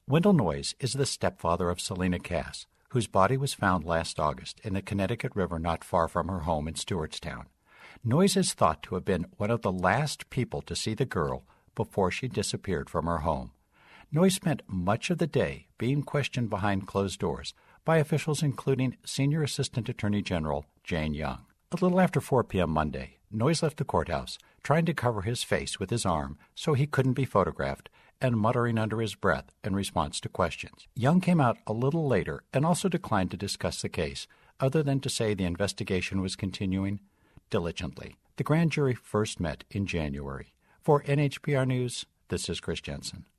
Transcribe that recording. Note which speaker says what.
Speaker 1: Wendell Noyes is the stepfather of Selena Cass, whose body was found last August in the Connecticut River not far from her home in Stewartstown. Noyes is thought to have been one of the last people to see the girl before she disappeared from her home. Noyes spent much of the day being questioned behind closed doors by officials including Senior Assistant Attorney General Jane Young. A little after 4 p.m. Monday, Noyes left the courthouse, trying to cover his face with his arm so he couldn't be photographed, and muttering under his breath in response to questions. Young came out a little later and also declined to discuss the case, other than to say the investigation was continuing diligently. The grand jury first met in January. For NHPR News, this is Chris Jensen.